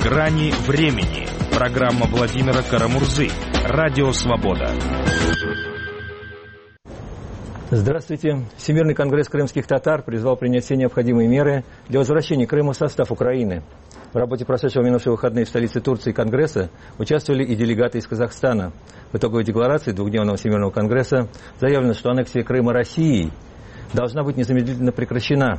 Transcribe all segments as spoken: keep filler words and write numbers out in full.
«Грани времени». Программа Владимира Карамурзы. Радио «Свобода». Здравствуйте. Всемирный конгресс крымских татар призвал принять все необходимые меры для возвращения Крыма в состав Украины. В работе прошедшего минувшие выходные в столице Турции Конгресса участвовали и делегаты из Казахстана. В итоговой декларации двухдневного Всемирного конгресса заявлено, что аннексия Крыма Россией должна быть незамедлительно прекращена.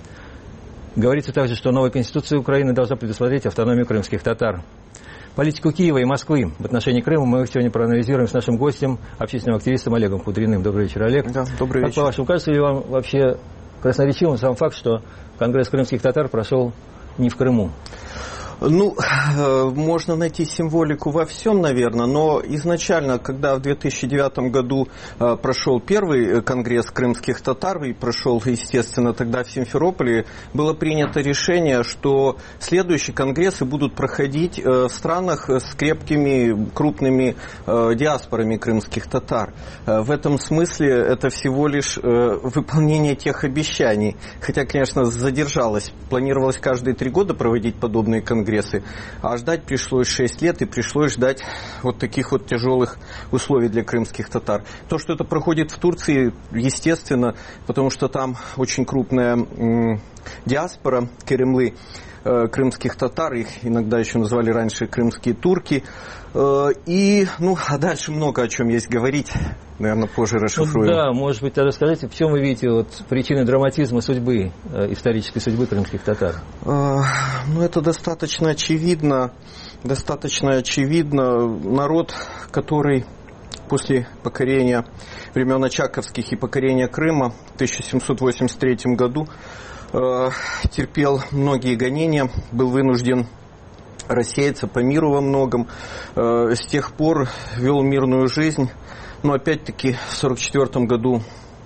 Говорится также, что новая конституция Украины должна предусмотреть автономию крымских татар. Политику Киева и Москвы в отношении Крыма мы сегодня проанализируем с нашим гостем, общественным активистом Олегом Кудриным. Добрый вечер, Олег. Да, добрый вечер. Как по-вашему, кажется ли вам вообще красноречивым сам факт, что Конгресс крымских татар прошел не в Крыму? Ну, можно найти символику во всем, наверное, но изначально, когда в две тысячи девятом году прошел первый конгресс крымских татар, и прошел, естественно, тогда в Симферополе, было принято решение, что следующие конгрессы будут проходить в странах с крепкими, крупными диаспорами крымских татар. В этом смысле это всего лишь выполнение тех обещаний, хотя, конечно, задержалось. Планировалось каждые три года проводить подобные конгрессы. А ждать пришлось шесть лет, и пришлось ждать вот таких вот тяжелых условий для крымских татар. То, что это проходит в Турции, естественно, потому что там очень крупная м, диаспора, керемлы, э, крымских татар, их иногда еще называли раньше крымские турки. Э, и, ну, а дальше много о чем есть говорить. Наверное, позже расшифруем. Ну, да, может быть, тогда расскажите, в чем вы видите вот, причины драматизма судьбы, э, исторической судьбы крымских татар? Э, ну, это достаточно очевидно. Достаточно очевидно. Народ, который после покорения времен Очаковских и покорения Крыма в тысяча семьсот восемьдесят третьем году э, терпел многие гонения, был вынужден рассеяться по миру во многом. Э, с тех пор вел мирную жизнь. Но опять-таки в сорок четвёртом году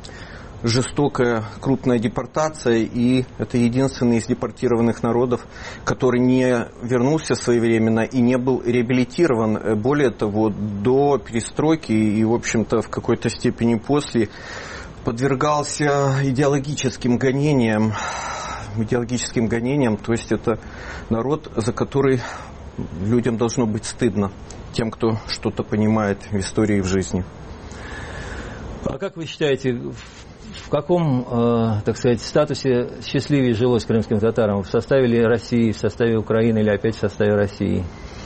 жестокая крупная депортация, и это единственный из депортированных народов, который не вернулся своевременно и не был реабилитирован. Более того, до перестройки и, в общем-то, в какой-то степени после подвергался идеологическим гонениям. Идеологическим гонениям, то есть это народ, за который людям должно быть стыдно, тем, кто что-то понимает в истории и в жизни. А как вы считаете, в каком, э, так сказать, статусе счастливее жилось крымским татарам? В составе ли России, в составе Украины или опять в составе России?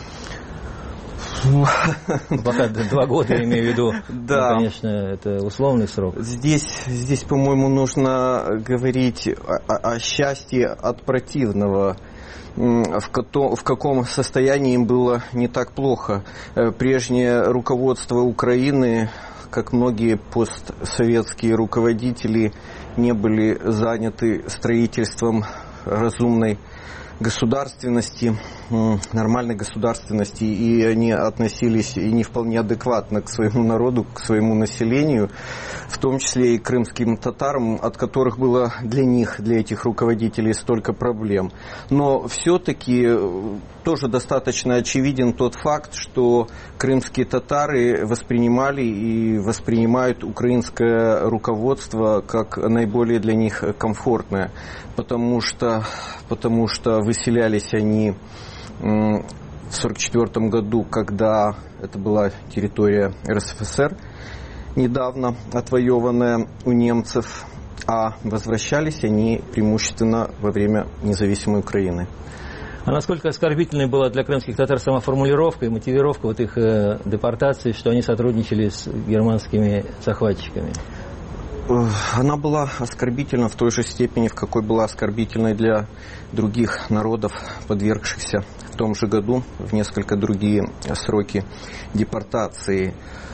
Пока два года, я имею в виду, да. Ну, конечно, это условный срок. Здесь, здесь по-моему, нужно говорить о, о счастье от противного. В, кото, в каком состоянии им было не так плохо. Прежнее руководство Украины, как многие постсоветские руководители, не были заняты строительством разумной государственности, нормальной государственности, и они относились и не вполне адекватно к своему народу, к своему населению, в том числе и крымским татарам, от которых было для них, для этих руководителей столько проблем. Но все-таки тоже достаточно очевиден тот факт, что крымские татары воспринимали и воспринимают украинское руководство как наиболее для них комфортное, потому что, потому что выселялись они в сорок четвёртом году, когда это была территория эр эс эф эс эр, недавно отвоеванная у немцев, а возвращались они преимущественно во время независимой Украины. А насколько оскорбительной была для крымских татар сама формулировка и мотивировка вот их э, депортации, что они сотрудничали с германскими захватчиками? Она была оскорбительна в той же степени, в какой была оскорбительной для других народов, подвергшихся в том же году в несколько другие сроки депортации.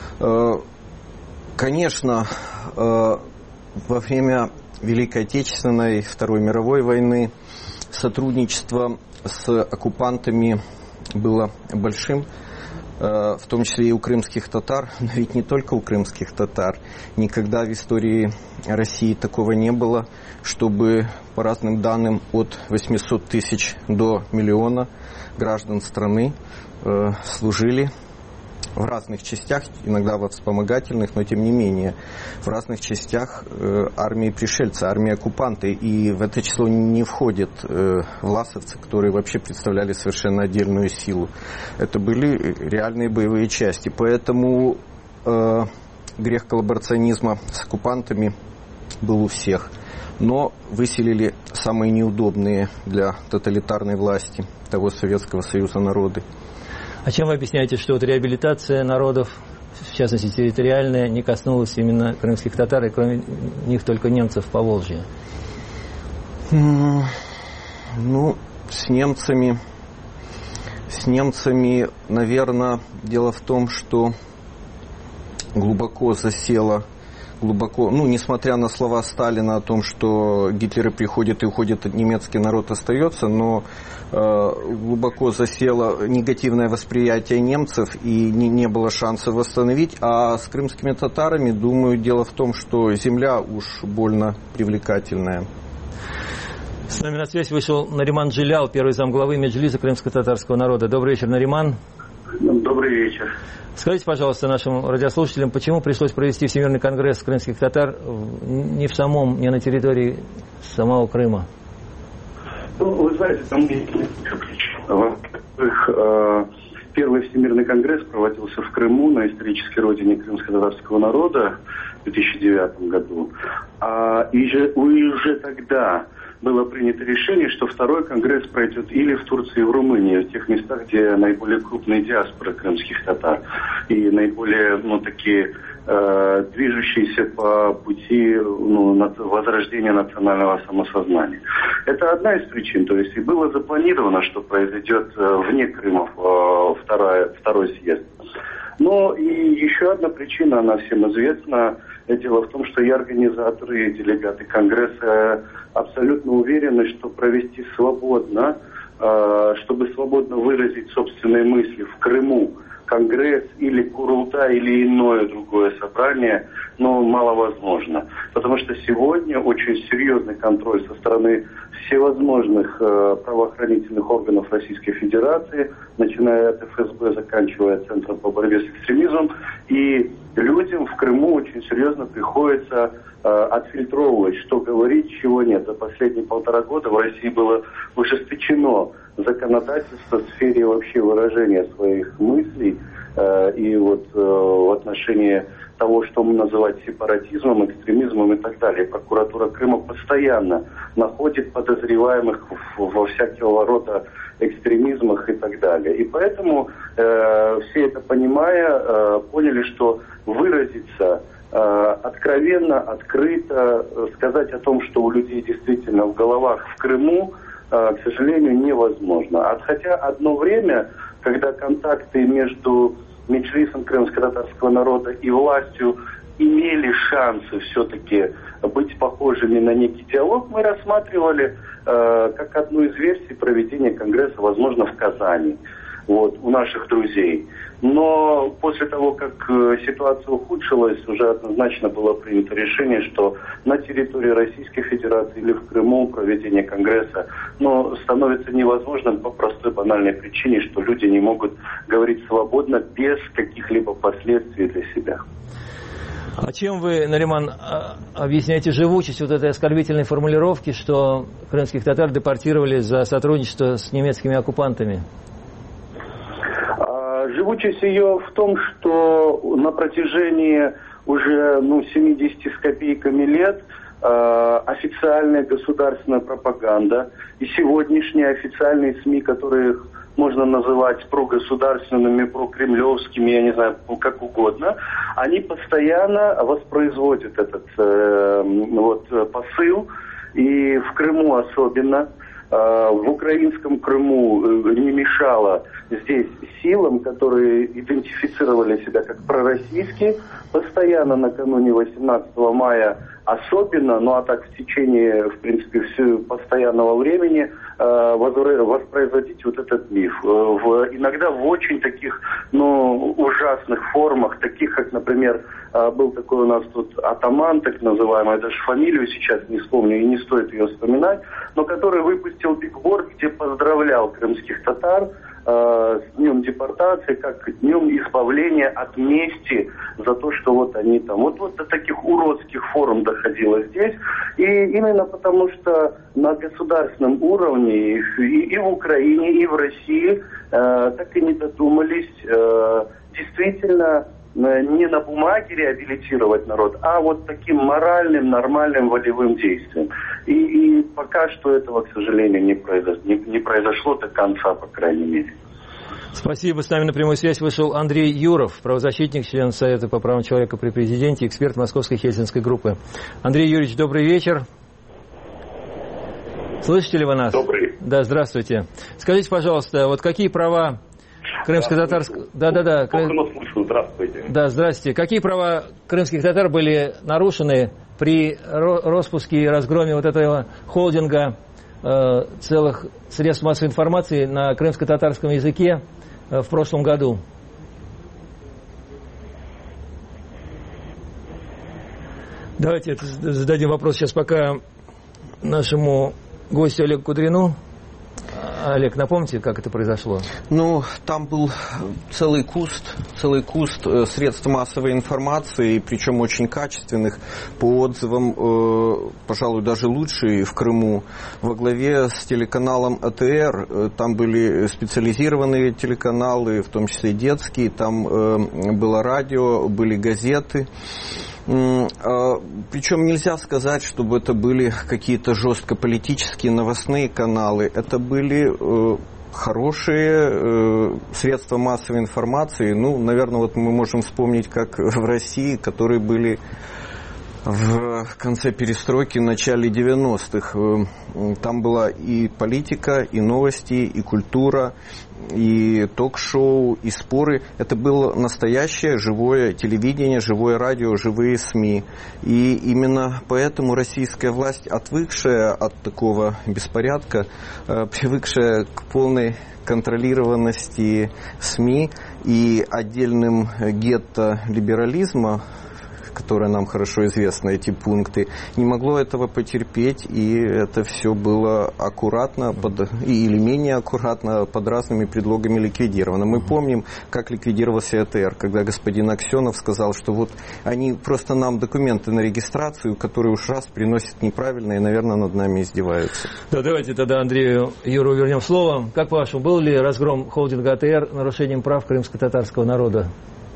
Конечно, во время Великой Отечественной, Второй мировой войны сотрудничество с оккупантами было большим, в том числе и у крымских татар, но ведь не только у крымских татар. Никогда в истории России такого не было, чтобы, по разным данным, от восьмисот тысяч до миллиона граждан страны служили в разных частях, иногда во вспомогательных, но тем не менее, в разных частях э, армии пришельца, армии оккупанта. И в это число не входят э, власовцы, которые вообще представляли совершенно отдельную силу. Это были реальные боевые части. Поэтому э, грех коллаборационизма с оккупантами был у всех. Но выселили самые неудобные для тоталитарной власти того Советского Союза народы. А чем вы объясняете, что вот реабилитация народов, в частности территориальная, не коснулась именно крымских татар, и кроме них только немцев по Волжье? Ну, с немцами, с немцами, наверное, дело в том, что глубоко засела, глубоко, ну, несмотря на слова Сталина о том, что Гитлеры приходят и уходят, немецкий народ остается, но э, глубоко засело негативное восприятие немцев, и не, не было шанса восстановить. А с крымскими татарами, думаю, дело в том, что земля уж больно привлекательная. С нами на связь вышел Нариман Джилял, первый замглавы Меджлиса крымско-татарского народа. Добрый вечер, Нариман. Добрый вечер. Скажите, пожалуйста, нашим радиослушателям, почему пришлось провести Всемирный конгресс крымских татар не в самом, не на территории самого Крыма? Ну, вы знаете, там есть несколько причин. Во-первых, первый Всемирный конгресс проводился в Крыму, на исторической родине крымско-татарского народа в две тысячи девятом году. А и же, уже тогда было принято решение, что второй конгресс пройдет или в Турции, и в Румынии, в тех местах, где наиболее крупные диаспоры крымских татар и наиболее, ну, такие э, движущиеся по пути, ну, возрождения национального самосознания. Это одна из причин, то есть и было запланировано, что произойдет э, вне Крыма э, вторая, второй съезд. Но и еще одна причина, она всем известна. Дело в том, что и организаторы, и делегаты Конгресса абсолютно уверены, что провести свободно, чтобы свободно выразить собственные мысли в Крыму, Конгресс или Курултай или иное другое собрание, но маловозможно. Потому что сегодня очень серьезный контроль со стороны всевозможных э, правоохранительных органов Российской Федерации, начиная от эф эс бэ, заканчивая Центром по борьбе с экстремизмом. И людям в Крыму очень серьезно приходится э, отфильтровывать, что говорить, чего нет. За последние полтора года в России было ужесточено законодательство в сфере вообще выражения своих мыслей э, и вот э, в отношении того, что мы называть сепаратизмом, экстремизмом и так далее. Прокуратура Крыма постоянно находит подозреваемых в, во всякого рода экстремизмах и так далее. И поэтому э, все это понимая, э, поняли, что выразиться э, откровенно, открыто, э, сказать о том, что у людей действительно в головах в Крыму, к сожалению, невозможно. А хотя одно время, когда контакты между Меджлисом крымско-татарского народа и властью имели шансы все-таки быть похожими на некий диалог, мы рассматривали э, как одну из версий проведения Конгресса, возможно, в Казани, вот, у наших друзей. Но после того, как ситуация ухудшилась, уже однозначно было принято решение, что на территории Российской Федерации или в Крыму проведение Конгресса, но становится невозможным по простой банальной причине, что люди не могут говорить свободно без каких-либо последствий для себя. А чем вы, Нариман, объясняете живучесть вот этой оскорбительной формулировки, что крымских татар депортировали за сотрудничество с немецкими оккупантами? Живучесть ее в том, что на протяжении уже ну, семидесяти с копейками лет э, официальная государственная пропаганда и сегодняшние официальные СМИ, которые можно называть прогосударственными, прокремлевскими, я не знаю, как угодно, они постоянно воспроизводят этот э, вот, посыл, и в Крыму особенно. В украинском Крыму не мешало здесь силам, которые идентифицировали себя как пророссийские, постоянно накануне восемнадцатого мая особенно, ну а так в течение, в принципе, всего постоянного времени воспроизводить вот этот миф. В, иногда в очень таких, ну, ужасных формах, таких как, например, был такой у нас тут атаман, так называемый, даже фамилию сейчас не вспомню и не стоит ее вспоминать, но который выпустил бигборд, где поздравлял поздравлял крымских татар с днем депортации, как днем избавления от мести за то, что вот они там... Вот, вот до таких уродских форм доходило здесь. И именно потому, что на государственном уровне и, и в Украине, и в России э, так и не додумались э, действительно не на бумаге реабилитировать народ, а вот таким моральным, нормальным волевым действием. И, и пока что этого, к сожалению, не произошло, не, не произошло до конца, по крайней мере. Спасибо. С нами на прямую связь вышел Андрей Юров, правозащитник, член Совета по правам человека при президенте, эксперт Московской Хельсинской группы. Андрей Юрьевич, добрый вечер. Слышите ли вы нас? Добрый. Да, здравствуйте. Скажите, пожалуйста, вот какие права крымско-татарских... Да, да, да. Слышу, здравствуйте. Да, здравствуйте. Какие права крымских татар были нарушены при распуске и разгроме вот этого холдинга э, целых средств массовой информации на крымско-татарском языке э, в прошлом году? Давайте зададим вопрос сейчас пока нашему гостю Олегу Кудрину. Олег, напомните, как это произошло? Ну, там был целый куст, целый куст средств массовой информации, причем очень качественных, по отзывам, э, пожалуй, даже лучшие в Крыму. Во главе с телеканалом А Тэ Эр, там были специализированные телеканалы, в том числе детские, там э, было радио, были газеты. Причем нельзя сказать, чтобы это были какие-то жестко политические новостные каналы. Это были э, хорошие э, средства массовой информации. Ну, наверное, вот мы можем вспомнить, как в России, которые были в конце перестройки, в начале девяностых. Там была и политика, и новости, и культура, и ток-шоу, и споры. Это было настоящее живое телевидение, живое радио, живые СМИ. И именно поэтому российская власть, отвыкшая от такого беспорядка, привыкшая к полной контролированности СМИ и отдельным гетто либерализма, которые нам хорошо известны, эти пункты, не могло этого потерпеть, и это все было аккуратно под, или менее аккуратно под разными предлогами ликвидировано. Мы помним, как ликвидировался А Тэ Эр, когда господин Аксенов сказал, что вот они просто нам документы на регистрацию, которые уж раз приносят неправильно и, наверное, над нами издеваются. Да, давайте тогда Андрею Юру вернем слово. Как по-вашему, был ли разгром холдинга А Тэ Эр нарушением прав крымско-татарского народа?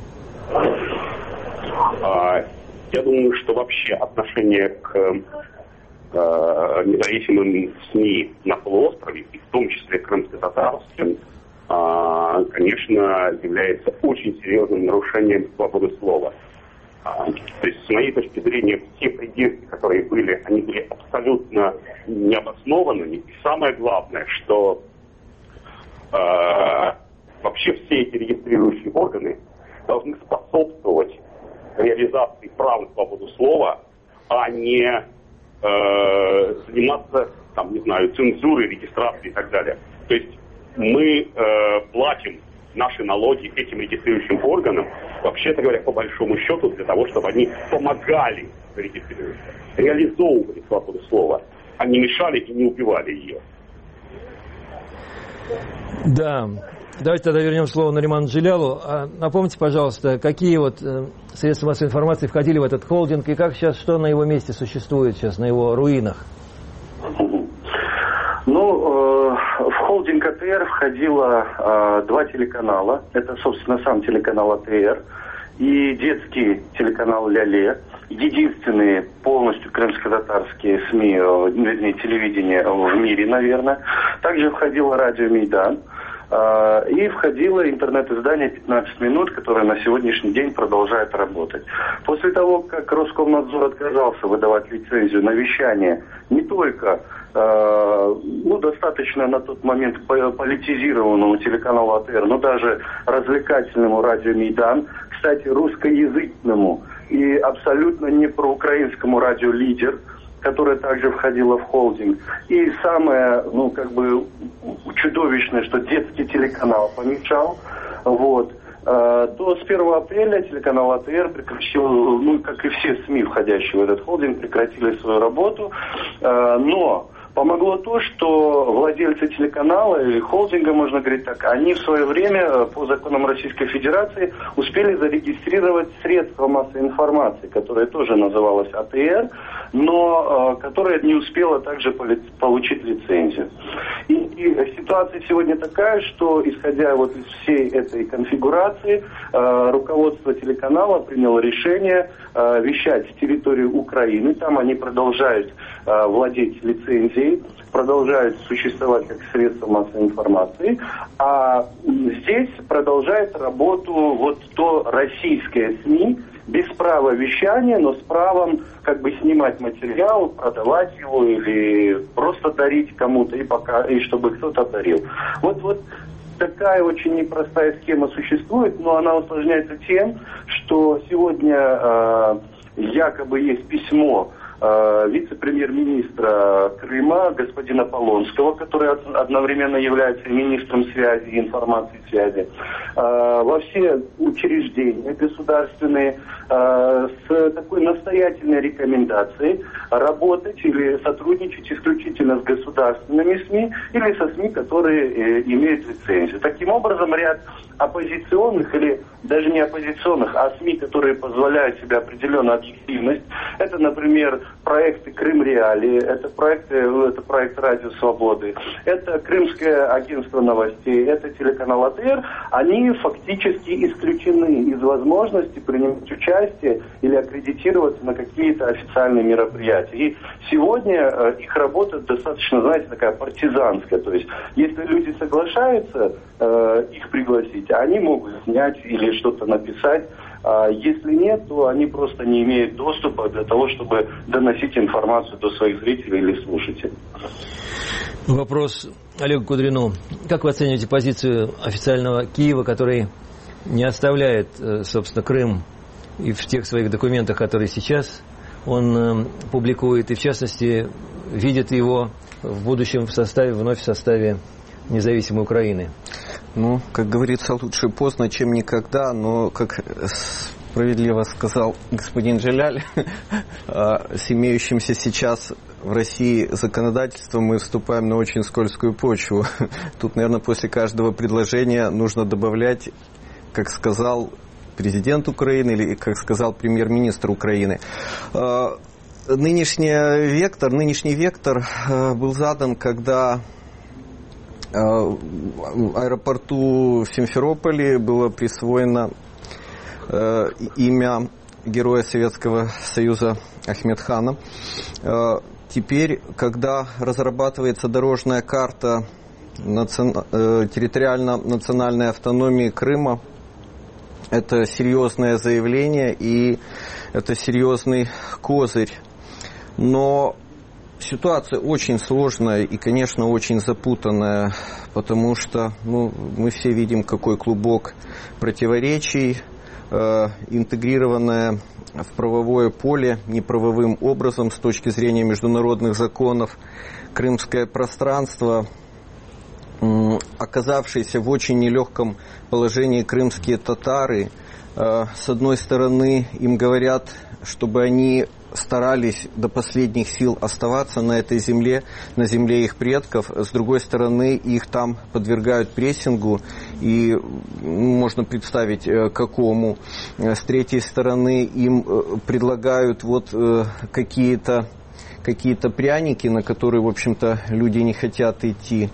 Я думаю, что вообще отношение к э, независимым СМИ на полуострове, и в том числе крымско-татарским, э, конечно, является очень серьезным нарушением свободы слова. А, то есть, с моей точки зрения, все придирки, которые были, они были абсолютно необоснованными. И самое главное, что э, вообще все эти регистрирующие органы должны способствовать реализации прав на свободу слова, а не э, заниматься, там, не знаю, цензурой, регистрацией и так далее. То есть мы э, платим наши налоги этим регистрирующим органам, вообще-то говоря, по большому счету, для того, чтобы они помогали регистрироваться, реализовывали свободу слова, а не мешали и не убивали ее. Да. Давайте тогда вернем слово Нариману Джилялу. А напомните, пожалуйста, какие вот э, средства массовой информации входили в этот холдинг и как сейчас, что на его месте существует сейчас, на его руинах? Ну, э, в холдинг А Тэ Эр входило э, два телеканала. Это, собственно, сам телеканал А Тэ Эр и детский телеканал Ля-Ле. Единственные полностью крымско-татарские СМИ, э, вернее, телевидение в мире, наверное. Также входило радио Мейдан. И входило интернет-издание пятнадцать минут, которое на сегодняшний день продолжает работать. После того, как Роскомнадзор отказался выдавать лицензию на вещание не только ну, достаточно на тот момент политизированному телеканалу А Тэ Эр, но даже развлекательному радио Мейдан, кстати, русскоязычному и абсолютно не проукраинскому радио Лидер, которая также входила в холдинг. И самое, ну, как бы, чудовищное, что детский телеканал помешал, вот, то с первого апреля телеканал А Тэ Эр прекратил, ну, как и все СМИ, входящие в этот холдинг, прекратили свою работу, но Помогло то, что владельцы телеканала, или холдинга, можно говорить так, они в свое время по законам Российской Федерации успели зарегистрировать средства массовой информации, которое тоже называлось А Т Р, но э, которое не успело также получить лицензию. И, и ситуация сегодня такая, что, исходя вот из всей этой конфигурации, э, руководство телеканала приняло решение э, вещать с территории Украины. Там они продолжают э, владеть лицензией, продолжают существовать как средство массовой информации, а здесь продолжает работу вот то российское СМИ, без права вещания, но с правом как бы снимать материал, продавать его или просто дарить кому-то, и пока, и чтобы кто-то дарил. Вот, вот такая очень непростая схема существует, но она усложняется тем, что сегодня э, якобы есть письмо э, вице-премьер-министра Крыма господина Полонского, который одновременно является министром связи и информации связи, э, во все учреждения государственные э, с такой настоятельной рекомендацией работать или сотрудничать исключительно с государственными СМИ или со СМИ, которые э, имеют лицензию. Таким образом, ряд оппозиционных или даже не оппозиционных, а СМИ, которые позволяют себе определенную объективность, это, например, проекты Крым Реалии, это проекты, это проект Радио Свободы, это Крымское агентство новостей, это телеканал А Т Р, они фактически исключены из возможности принимать участие или аккредитироваться на какие-то официальные мероприятия. И сегодня э, их работа достаточно, знаете, такая партизанская. То есть, если люди соглашаются э, их пригласить, они могут снять или что-то написать. А если нет, то они просто не имеют доступа для того, чтобы доносить информацию до своих зрителей или слушателей. Вопрос Олегу Кудрину. Как вы оцениваете позицию официального Киева, который не оставляет, собственно, Крым и в тех своих документах, которые сейчас он публикует, и в частности видит его в будущем в составе, вновь в составе независимой Украины? Ну, как говорится, лучше поздно, чем никогда, но, как справедливо сказал господин Джаляль, с имеющимся сейчас в России законодательством мы вступаем на очень скользкую почву. Тут, наверное, после каждого предложения нужно добавлять, как сказал президент Украины или, как сказал премьер-министр Украины. Нынешний вектор, нынешний вектор был задан, когда аэропорту в Симферополе было присвоено э, имя героя Советского Союза Ахмедхана. Э, теперь, когда разрабатывается дорожная карта наци... э, территориально-национальной автономии Крыма, это серьезное заявление и это серьезный козырь. Но ситуация очень сложная и, конечно, очень запутанная, потому что ну, мы все видим, какой клубок противоречий, э, интегрированное в правовое поле неправовым образом с точки зрения международных законов крымское пространство, э, оказавшиеся в очень нелегком положении крымские татары. Э, с одной стороны, им говорят, чтобы они старались до последних сил оставаться на этой земле, на земле их предков. С другой стороны, их там подвергают прессингу, и можно представить, какому. С третьей стороны, им предлагают вот какие-то, какие-то пряники, на которые, в общем-то, люди не хотят идти.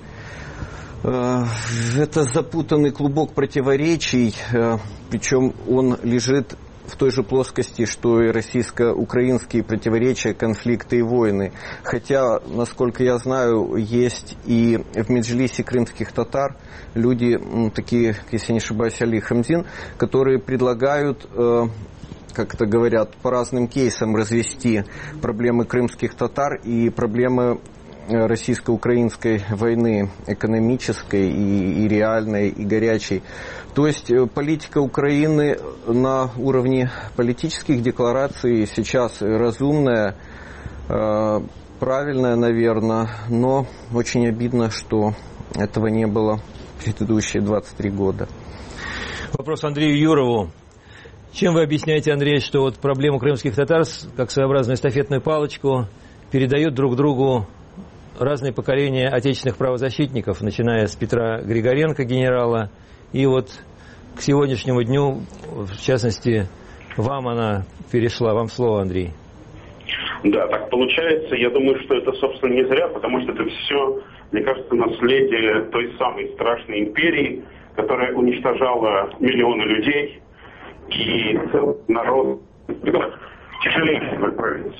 Это запутанный клубок противоречий, причем он лежит в той же плоскости, что и российско-украинские противоречия, конфликты и войны. Хотя, насколько я знаю, есть и в Меджлисе крымских татар люди, такие, если не ошибаюсь, Али Хамзин, которые предлагают, как это говорят, по разным кейсам развести проблемы крымских татар и проблемы российско-украинской войны, экономической и, и реальной, и горячей. То есть политика Украины на уровне политических деклараций сейчас разумная, э, правильная, наверное, но очень обидно, что этого не было предыдущие двадцать три года. Вопрос Андрею Юрову. Чем вы объясняете, Андрей, что вот проблему крымских татар, как своеобразную эстафетную палочку, передают друг другу разные поколения отечественных правозащитников, начиная с Петра Григоренко, генерала, и вот к сегодняшнему дню, в частности, вам она перешла. Вам слово, Андрей. Да, так получается. Я думаю, что это, собственно, не зря, потому что это все, мне кажется, наследие той самой страшной империи, которая уничтожала миллионы людей, и целый народ тяжелее отправить.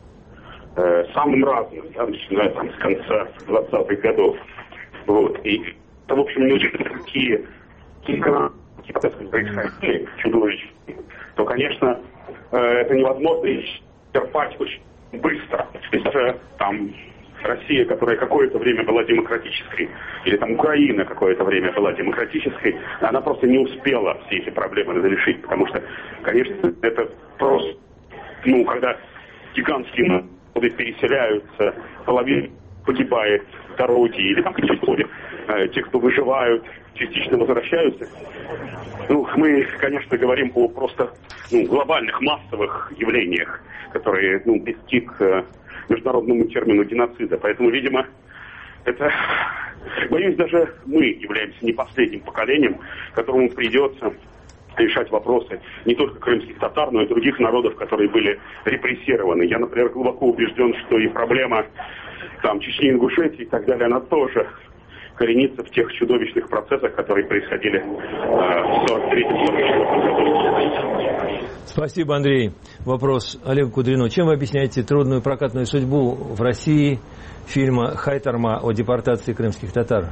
Э, самым разным, да, начиная там с конца двадцатых годов. Вот. И это, в общем, не очень такие какие процессы происходили чудовищные, то, конечно, э, это невозможно исчерпать очень быстро. То есть даже там Россия, которая какое-то время была демократической, или там Украина какое-то время была демократической, она просто не успела все эти проблемы разрешить, потому что, конечно, это просто, ну, когда гигантские народы переселяются, половина погибает в дороге, или там какие-то э, те, кто выживают, частично возвращаются. Ну, мы, конечно, говорим о просто ну, глобальных массовых явлениях, которые ну, близки к международному термину геноцида. Поэтому, видимо, это, боюсь, даже мы являемся не последним поколением, которому придется решать вопросы не только крымских татар, но и других народов, которые были репрессированы. Я, например, глубоко убежден, что и проблема там, Чечни, Ингушетии и так далее, она тоже коренится в тех чудовищных процессах, которые происходили э, в сорок третьем сорок четвёртом году. Спасибо, Андрей. Вопрос Олегу Кудрину. Чем вы объясняете трудную прокатную судьбу в России фильма «Хайтарма» о депортации крымских татар?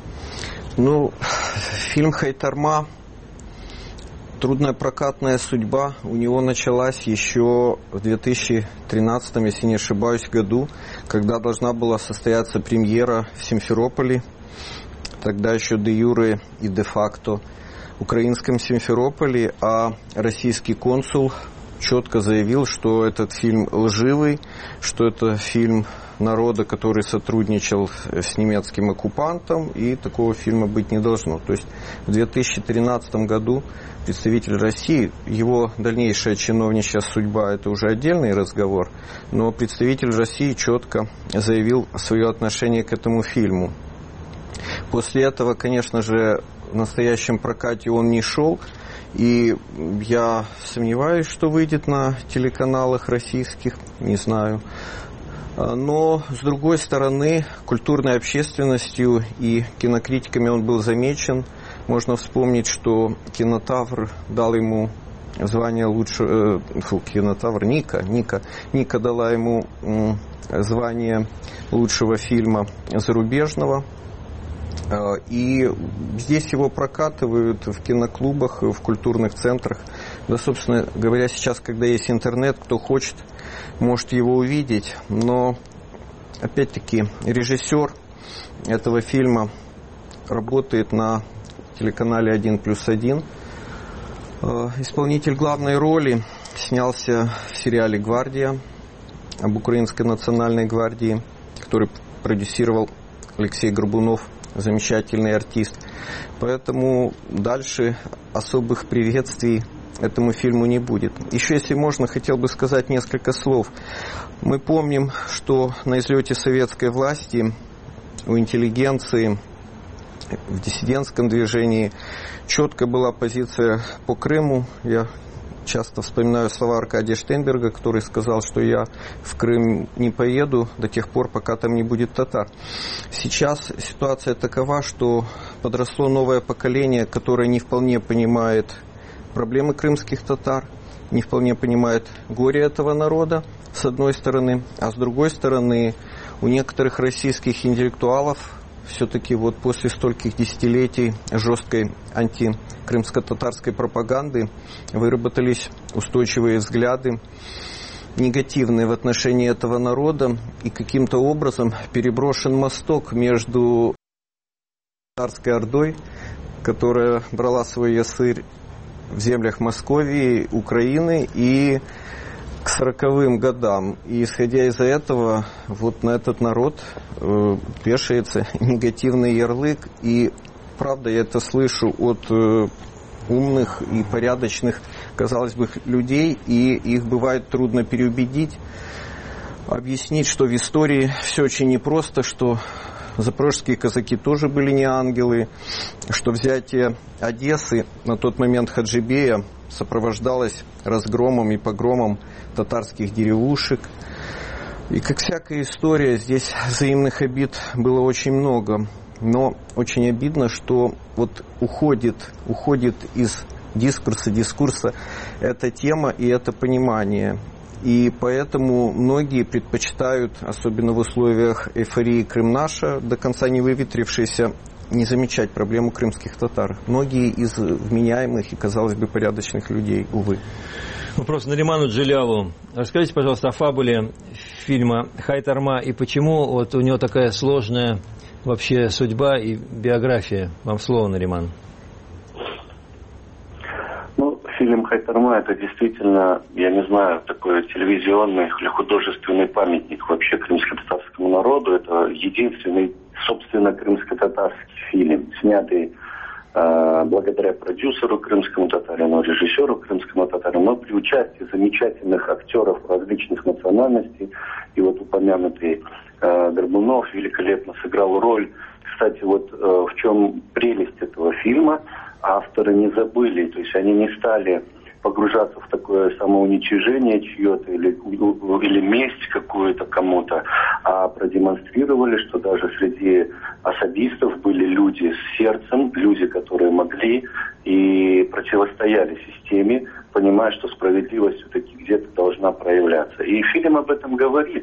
Ну, фильм «Хайтарма», трудная прокатная судьба у него началась еще в две тысячи тринадцатом, если не ошибаюсь, году, когда должна была состояться премьера в Симферополе, тогда еще де юре и де факто украинском Симферополе, а российский консул четко заявил, что этот фильм лживый, что это фильм народа, который сотрудничал с немецким оккупантом, и такого фильма быть не должно. То есть в две тысячи тринадцатом году представитель России, его дальнейшая чиновничья судьба – это уже отдельный разговор, но представитель России четко заявил свое отношение к этому фильму. После этого, конечно же, в настоящем прокате он не шел, и я сомневаюсь, что выйдет на телеканалах российских, не знаю. Но, с другой стороны, культурной общественностью и кинокритиками он был замечен. Можно вспомнить, что Кинотавр дал ему звание лучшего... Э, фу, Кинотавр, Ника, Ника. Ника дала ему э, звание лучшего фильма зарубежного. И здесь его прокатывают в киноклубах, в культурных центрах. Да, собственно говоря, сейчас, когда есть интернет, кто хочет, может его увидеть. Но, опять-таки, режиссер этого фильма работает на телеканале один плюс один. Исполнитель главной роли снялся в сериале «Гвардия» об Украинской национальной гвардии, который продюсировал Алексей Горбунов, замечательный артист. Поэтому дальше особых приветствий этому фильму не будет. Еще, если можно, хотел бы сказать несколько слов. Мы помним, что на излете советской власти у интеллигенции в диссидентском движении четко была позиция по Крыму. Я часто вспоминаю слова Аркадия Штейнберга, который сказал, что я в Крым не поеду до тех пор, пока там не будет татар. Сейчас ситуация такова, что подросло новое поколение, которое не вполне понимает проблемы крымских татар, не вполне понимает горе этого народа, с одной стороны, а с другой стороны, у некоторых российских интеллектуалов все-таки вот после стольких десятилетий жесткой антикрымско-татарской пропаганды выработались устойчивые взгляды, негативные в отношении этого народа, и каким-то образом переброшен мосток между татарской ордой, которая брала свой ясырь в землях Московии, Украины, и к сороковым годам. И исходя из этого, вот на этот народ э, вешается негативный ярлык. И правда, я это слышу от э, умных и порядочных, казалось бы, людей, и их бывает трудно переубедить. объяснить, что в истории все очень непросто, что запорожские казаки тоже были не ангелы, что взятие Одессы, на тот момент Хаджибея, сопровождалось разгромом и погромом татарских деревушек. И как всякая история, здесь взаимных обид было очень много. Но очень обидно, что вот уходит, уходит из дискурса, дискурса эта тема и это понимание. И поэтому многие предпочитают, особенно в условиях эйфории Крым наша, до конца не выветрившейся, не замечать проблему крымских татар. Многие из вменяемых и, казалось бы, порядочных людей, увы. Вопрос Нариману Джилялу. Расскажите, пожалуйста, о фабуле фильма «Хайтарма» и почему вот у него такая сложная вообще судьба и биография. Вам слово, Нариман. Фильм «Хайтарма» — это действительно, я не знаю, такой телевизионный или художественный памятник вообще крымско-татарскому народу. Это единственный, собственно, крымско-татарский фильм, снятый э, благодаря продюсеру крымскому татарину, режиссеру крымскому татарину, но при участии замечательных актеров различных национальностей. И вот упомянутый э, Горбунов великолепно сыграл роль. Кстати, вот э, в чем прелесть этого фильма — авторы не забыли, то есть они не стали погружаться в такое самоуничижение чье-то или, или месть какую-то кому-то, а продемонстрировали, что даже среди особистов были люди с сердцем, люди, которые могли и противостояли системе, понимая, что справедливость все-таки где-то должна проявляться. И фильм об этом говорит.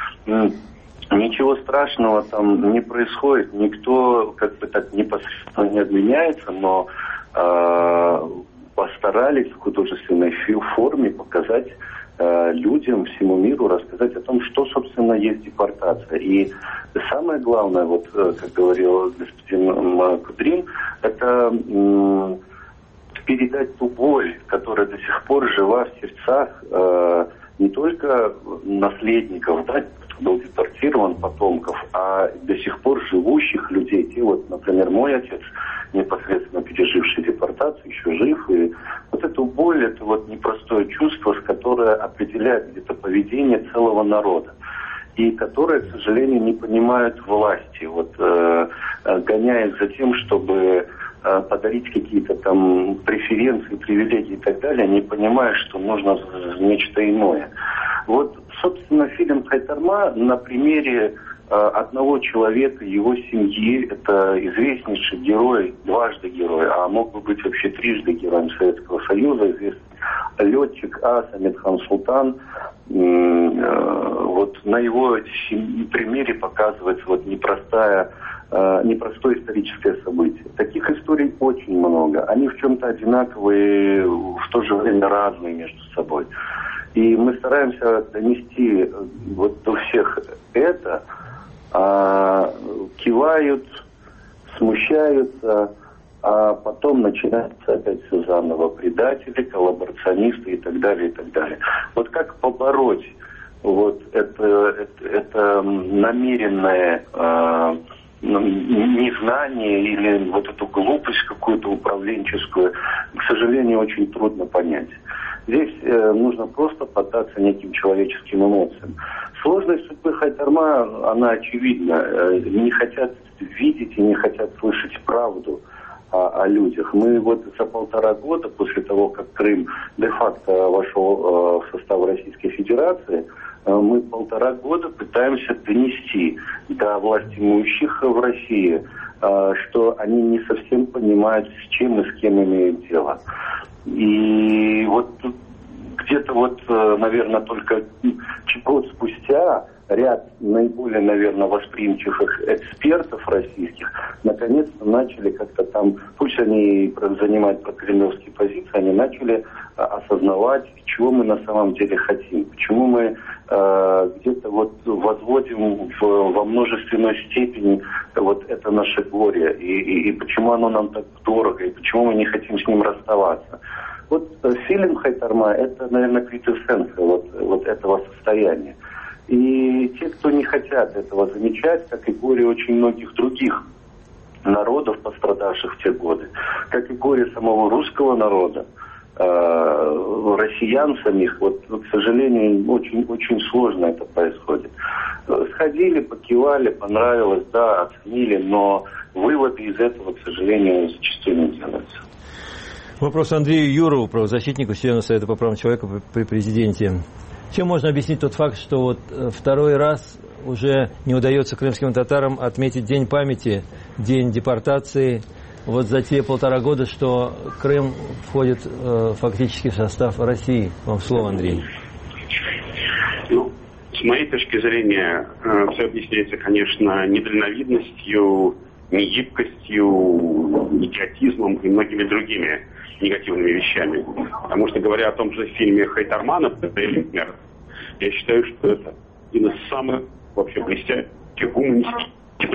Ничего страшного там не происходит, никто как бы так непосредственно не обменяется, но э, постарались в художественной форме показать э, людям, всему миру, рассказать о том, что, собственно, есть депортация. И самое главное, вот как говорил господин Кудрин, это э, передать ту боль, которая до сих пор жива в сердцах э, не только наследников, да, был депортирован, потомков, а до сих пор живущих людей. Те вот, например, мой отец, непосредственно переживший депортацию, еще жив. И вот эту боль, это вот непростое чувство, с которое определяет где-то поведение целого народа. И которое, к сожалению, не понимают власти. Вот э, гоняясь за тем, чтобы э, подарить какие-то там преференции, привилегии и так далее, не понимая, что нужно нечто иное. Вот, собственно, фильм «Хайтарма» на примере э, одного человека, его семьи, это известнейший герой, дважды герой, а мог бы быть вообще трижды героем Советского Союза, известный летчик ас Амедхан Султан. Э, вот на его примере показывается вот непростая, э, непростое историческое событие. Таких историй очень много. Они в чем-то одинаковые, в то же время разные между собой. И мы стараемся донести вот до всех это, а, кивают, смущаются, а потом начинается опять все заново. Предатели, коллаборационисты и так далее, и так далее. Вот как побороть вот это, это, это намеренное а, незнание или вот эту глупость какую-то управленческую, к сожалению, очень трудно понять. Здесь э, нужно просто поддаться неким человеческим эмоциям. Сложность судьбы Хайтарма, она очевидна. Э, не хотят видеть и не хотят слышать правду о, о людях. Мы вот за полтора года после того, как Крым де-факто вошел э, в состав Российской Федерации, э, мы полтора года пытаемся донести до властимущих в России, э, что они не совсем понимают, с чем и с кем имеют дело. И вот где-то вот, наверное, только год спустя ряд наиболее, наверное, восприимчивых экспертов российских наконец-то начали как-то там, пусть они занимают прокремлевские позиции, они начали осознавать, чего мы на самом деле хотим, почему мы э, где-то вот возводим в, во множественной степени вот это наше горе, и, и, и почему оно нам так дорого, и почему мы не хотим с ним расставаться. Вот фильм «Хайтарма» — это, наверное, квинтэссенция вот, вот этого состояния. И те, кто не хотят этого замечать, как и горе очень многих других народов, пострадавших в те годы, как и горе самого русского народа, россиян самих, вот, к сожалению, очень, очень сложно это происходит. Сходили, покивали, понравилось, да, оценили, но выводы из этого, к сожалению, зачастую не делаются. Вопрос Андрею Юрову, правозащитнику, члену Совета по правам человека при президенте. Чем можно объяснить тот факт, что вот второй раз уже не удается крымским татарам отметить День памяти, День депортации, вот за те полтора года, что Крым входит э, фактически в состав России? Вам слово, Андрей. Ну, с моей точки зрения, э, все объясняется, конечно, недальновидностью, негибкостью, идиотизмом и многими другими негативными вещами. Потому что, говоря о том же фильме Хайтармана, например, я считаю, что это один из самых вообще блестящих гуманистических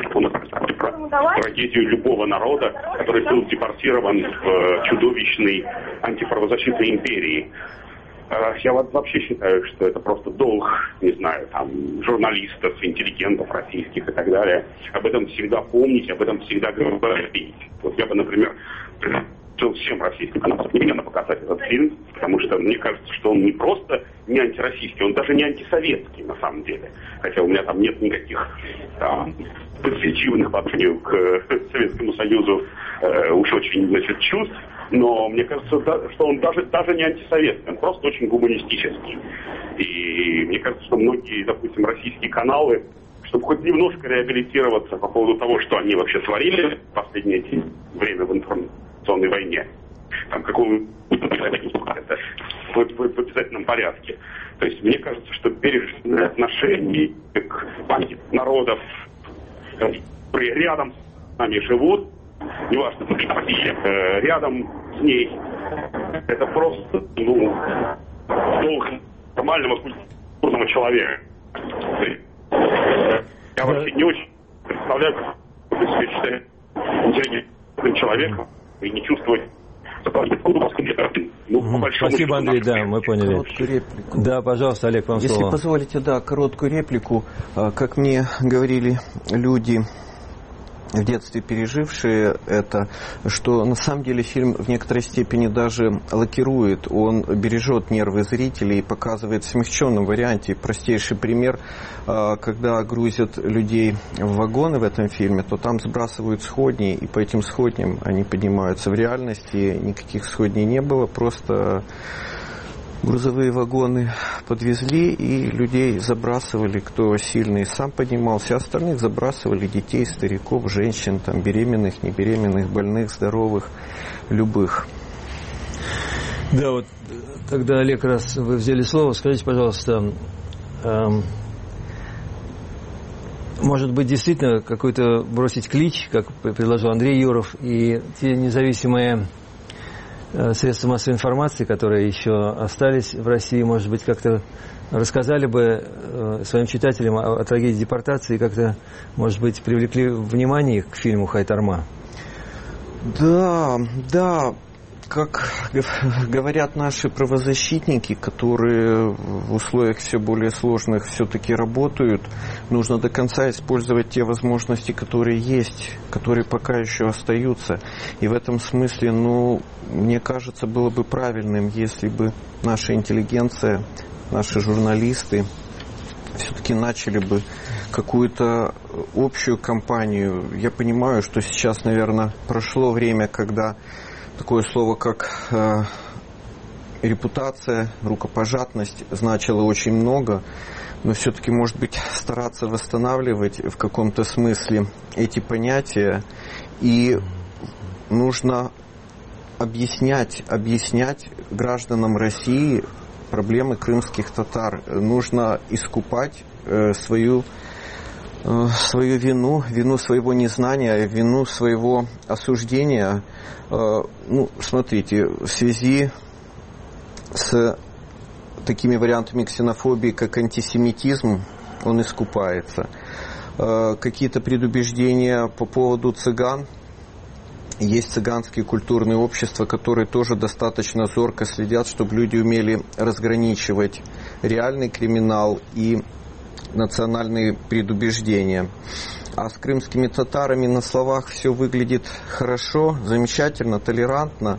про трагедию любого народа, который был депортирован в чудовищной антиправозащитной империи. Я вот вообще считаю, что это просто долг, не знаю, там, журналистов, интеллигентов российских и так далее. Об этом всегда помнить, об этом всегда говорить. Вот я бы, например, предложил всем российским каналам непременно показать этот фильм, потому что мне кажется, что он не просто не антироссийский, он даже не антисоветский на самом деле. Хотя у меня там нет никаких там, позитивных по отношению к Советскому Союзу э, уж очень, значит, чувств. Но мне кажется, что он даже, даже не антисоветский, он просто очень гуманистический. И мне кажется, что многие, допустим, российские каналы, чтобы хоть немножко реабилитироваться по поводу того, что они вообще творили в последнее время в информационной войне, там какого-то в, в, в обязательном порядке. То есть мне кажется, что бережное отношение к памяти народов, которые рядом с нами живут, неважно, Россия, рядом с ней, это просто, ну, долг нормального культурного человека. Я вообще не очень представляю, как себя считать интеллигентным человеком и не чувствовать. Ну, угу. Спасибо, Андрей, да, мы поняли. Короткую реплику. Да, пожалуйста, Олег, вам Если слово. позволите, да, короткую реплику. Как мне говорили люди, в детстве пережившие это, что на самом деле фильм в некоторой степени даже лакирует, он бережет нервы зрителей и показывает в смягченном варианте. Простейший пример, когда грузят людей в вагоны в этом фильме, то там сбрасывают сходни, и по этим сходням они поднимаются. В реальности никаких сходней не было, просто грузовые вагоны подвезли, и людей забрасывали, кто сильный сам поднимался, а остальных забрасывали, детей, стариков, женщин, там, беременных, небеременных, больных, здоровых, любых. Да, вот тогда, Олег, раз вы взяли слово, скажите, пожалуйста, эм, может быть, действительно какой-то бросить клич, как предложил Андрей Юров, и те независимые средства массовой информации, которые еще остались в России, может быть, как-то рассказали бы своим читателям о, о трагедии депортации, как-то, может быть, привлекли внимание к фильму «Хайтарма»? Да, да. Как говорят наши правозащитники, которые в условиях все более сложных все-таки работают, нужно до конца использовать те возможности, которые есть, которые пока еще остаются. И в этом смысле, ну, мне кажется, было бы правильным, если бы наша интеллигенция, наши журналисты все-таки начали бы какую-то общую кампанию. Я понимаю, что сейчас, наверное, прошло время, когда такое слово, как э, репутация, рукопожатность значило очень много, но все-таки, может быть, стараться восстанавливать в каком-то смысле эти понятия, и нужно объяснять, объяснять гражданам России проблемы крымских татар. Нужно искупать э, свою свою вину, вину своего незнания, вину своего осуждения. Ну, смотрите, в связи с такими вариантами ксенофобии, как антисемитизм, он искупается. Какие-то предубеждения по поводу цыган. Есть цыганские культурные общества, которые тоже достаточно зорко следят, чтобы люди умели разграничивать реальный криминал и национальные предубеждения. А с крымскими татарами на словах все выглядит хорошо, замечательно, толерантно.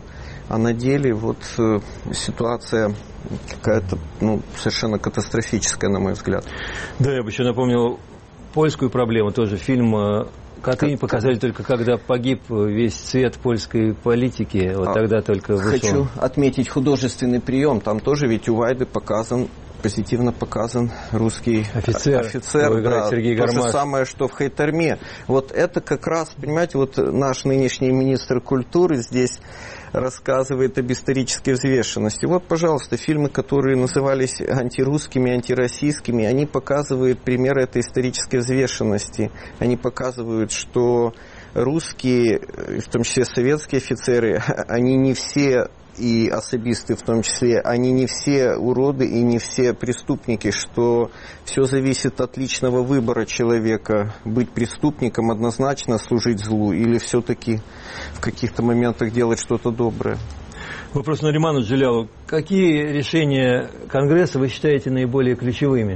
А на деле вот э, ситуация какая-то, ну, совершенно катастрофическая, на мой взгляд. Да, я бы еще напомнил польскую проблему, тоже фильм «Катынь» показали только когда погиб весь цвет польской политики, вот а, тогда только вышел. Хочу отметить художественный прием, там тоже ведь у Вайды показан, позитивно показан русский офицер, офицер да, Сергей Гармаш. То же самое, что в Хайтарме. Вот это как раз, понимаете, вот наш нынешний министр культуры здесь рассказывает об исторической взвешенности. Вот, пожалуйста, фильмы, которые назывались антирусскими, антироссийскими, они показывают пример этой исторической взвешенности. Они показывают, что русские, в том числе советские офицеры, они не все, и особисты в том числе, они не все уроды и не все преступники, что все зависит от личного выбора человека, быть преступником однозначно, служить злу, или все-таки в каких-то моментах делать что-то доброе. Вопрос Нариману Джилялу. Какие решения Конгресса вы считаете наиболее ключевыми?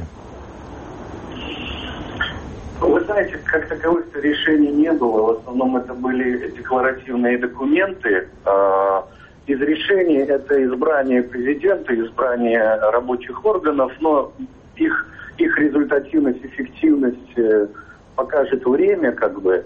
Вы знаете, как таковых решений не было. В основном это были декларативные документы. Из решений это избрание президента, избрание рабочих органов, но их, их результативность, эффективность покажет время, как бы.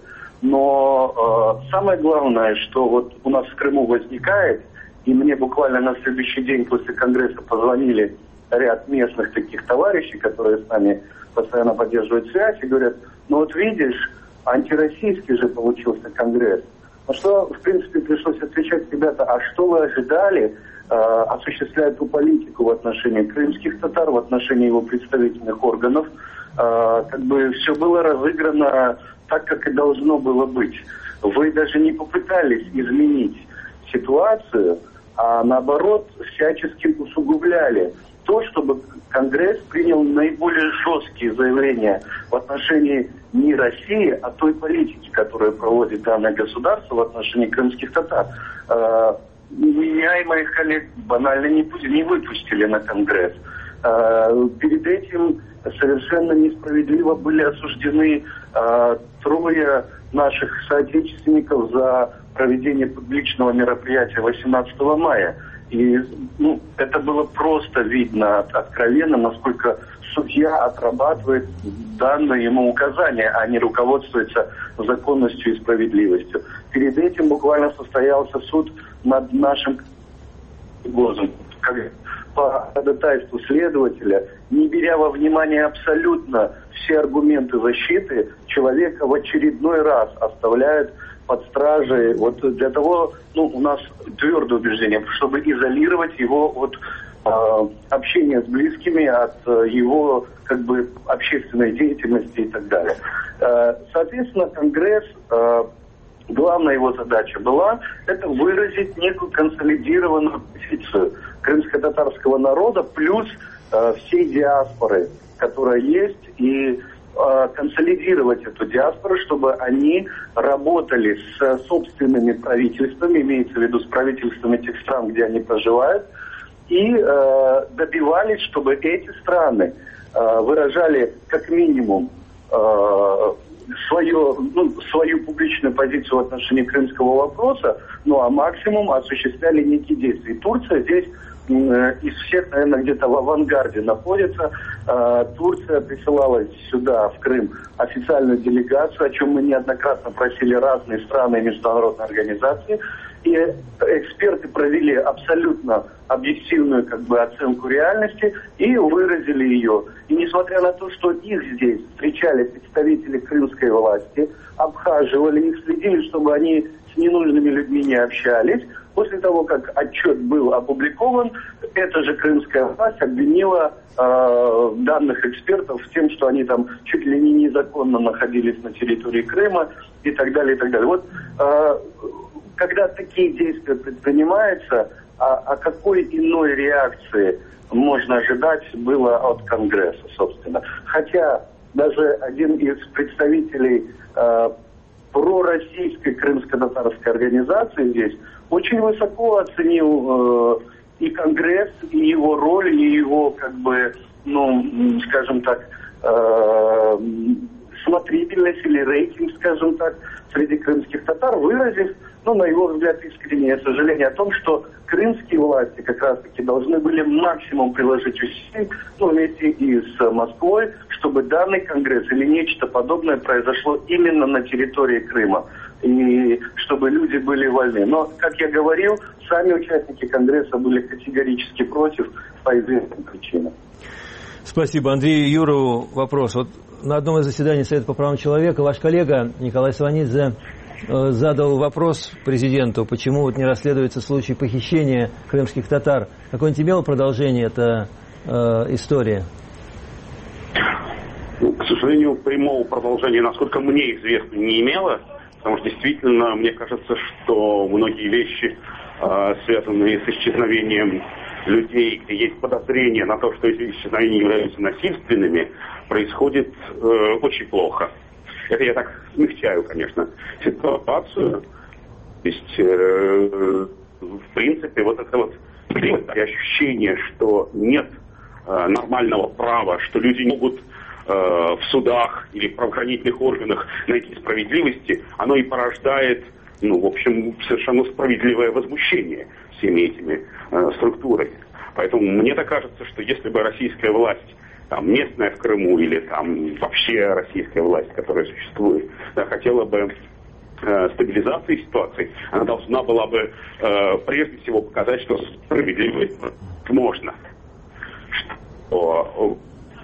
Но э, самое главное, что вот у нас в Крыму возникает, и мне буквально на следующий день после Конгресса позвонили ряд местных таких товарищей, которые с нами постоянно поддерживают связь, и говорят, ну вот видишь, антироссийский же получился Конгресс. На что, в принципе, пришлось отвечать, ребята, а что вы ожидали, э, осуществляя ту политику в отношении крымских татар, в отношении его представительных органов? Э, как бы все было разыграно так, как и должно было быть. Вы даже не попытались изменить ситуацию, а наоборот всячески усугубляли то, чтобы Конгресс принял наиболее жесткие заявления в отношении не России, а той политики, которую проводит данное государство в отношении крымских татар. Меня и моих коллег банально не, не выпустили на Конгресс. Перед этим совершенно несправедливо были осуждены трое наших соотечественников за проведение публичного мероприятия восемнадцатого мая. И ну, это было просто видно откровенно, насколько судья отрабатывает данные ему указания, а не руководствуется законностью и справедливостью. Перед этим буквально состоялся суд над нашим ГОЗом. По ходатайству следователя, не беря во внимание абсолютно все аргументы защиты, человека в очередной раз оставляют под стражей вот для того, ну, у нас твердое убеждение, чтобы изолировать его от э, общения с близкими, от э, его как бы общественной деятельности и так далее. Э, соответственно, Конгресс, э, главная его задача была это выразить некую консолидированную позицию крымско-татарского народа плюс э, всей диаспоры, которая есть, и консолидировать эту диаспору, чтобы они работали с собственными правительствами, имеется в виду с правительствами тех стран, где они проживают, и э, добивались, чтобы эти страны э, выражали как минимум э, свое, ну, свою публичную позицию в отношении крымского вопроса, ну а максимум осуществляли некие действия. И Турция здесь из всех, наверное, где-то в авангарде находится. Турция присылала сюда, в Крым, официальную делегацию, о чем мы неоднократно просили разные страны и международные организации. И эксперты провели абсолютно объективную как бы, оценку реальности и выразили ее. И несмотря на то, что их здесь встречали представители крымской власти, обхаживали их, следили, чтобы они с ненужными людьми не общались, после того, как отчет был опубликован, эта же крымская власть обвинила э, данных экспертов в тем, что они там чуть ли не незаконно находились на территории Крыма и так далее, и так далее. Вот э, когда такие действия предпринимаются, а, о какой иной реакции можно ожидать было от Конгресса, собственно. Хотя даже один из представителей э, пророссийской крымско-татарской организации здесь очень высоко оценил э, и Конгресс, и его роль, и его, как бы, ну, скажем так, э, смотрибельность или рейтинг, скажем так, среди крымских татар, выразив ну, на его взгляд, искреннее сожаление о том, что крымские власти как раз-таки должны были максимум приложить усилий, ну, вместе и с Москвой, чтобы данный конгресс или нечто подобное произошло именно на территории Крыма, и чтобы люди были вольны. Но, как я говорил, сами участники конгресса были категорически против по известным причинам. Спасибо. Андрею Юрову вопрос. Вот на одном из заседаний Совета по правам человека ваш коллега Николай Сванидзе задал вопрос президенту, почему вот не расследуется случай похищения крымских татар. Какое-нибудь имело продолжение эта э, история? К сожалению, прямого продолжения, насколько мне известно, не имело, потому что действительно, мне кажется, что многие вещи, э, связанные с исчезновением людей, где есть подозрение на то, что эти исчезновения являются насильственными, происходит э, очень плохо. Это я так смягчаю, конечно, ситуацию. То есть, э, в принципе, вот это вот ощущение, что нет э, нормального права, что люди не могут э, в судах или в правоохранительных органах найти справедливости, оно и порождает, ну, в общем, совершенно справедливое возмущение всеми этими э, структурами. Поэтому мне так кажется, что если бы российская власть, там, местная в Крыму или там вообще российская власть, которая существует, да, хотела бы э, стабилизации ситуации, она должна была бы э, прежде всего показать, что справедливость можно, что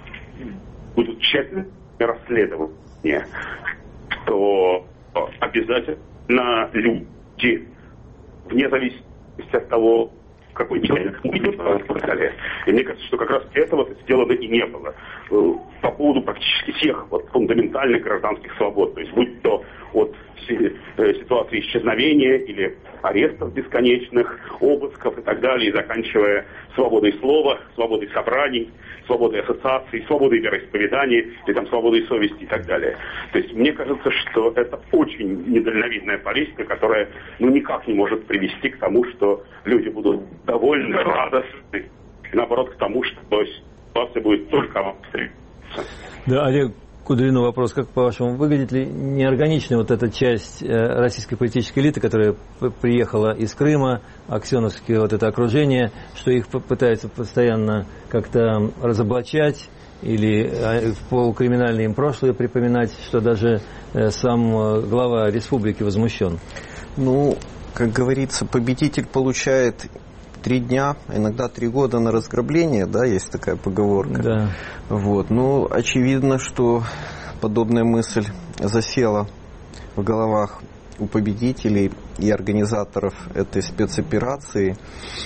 будут тщательные расследования, что обязательно люди, вне зависимости от того, какой человек идет, и так далее. И мне кажется, что как раз этого сделано и не было. По поводу практически всех вот, фундаментальных гражданских свобод. То есть будь то от ситуации исчезновения или арестов бесконечных, обысков и так далее, и заканчивая свободой слова, свободой собраний, свободой ассоциаций, свободой вероисповедания, или там свободой совести и так далее. То есть мне кажется, что это очень недальновидная политика, которая ну никак не может привести к тому, что люди будут довольны, радостны, и наоборот к тому, что ситуация будет только обостряться. Да, Олег Кудрину вопрос, как по-вашему, выглядит ли неорганичной вот эта часть э, российской политической элиты, которая приехала из Крыма, аксеновское вот это окружение, что их пытаются постоянно как-то разоблачать или э, в полукриминальное им прошлое припоминать, что даже э, сам э, глава республики возмущен? Ну, как говорится, победитель получает три дня, иногда три года на разграбление, да, есть такая поговорка. Да. Вот. Ну, очевидно, что подобная мысль засела в головах у победителей и организаторов этой спецоперации.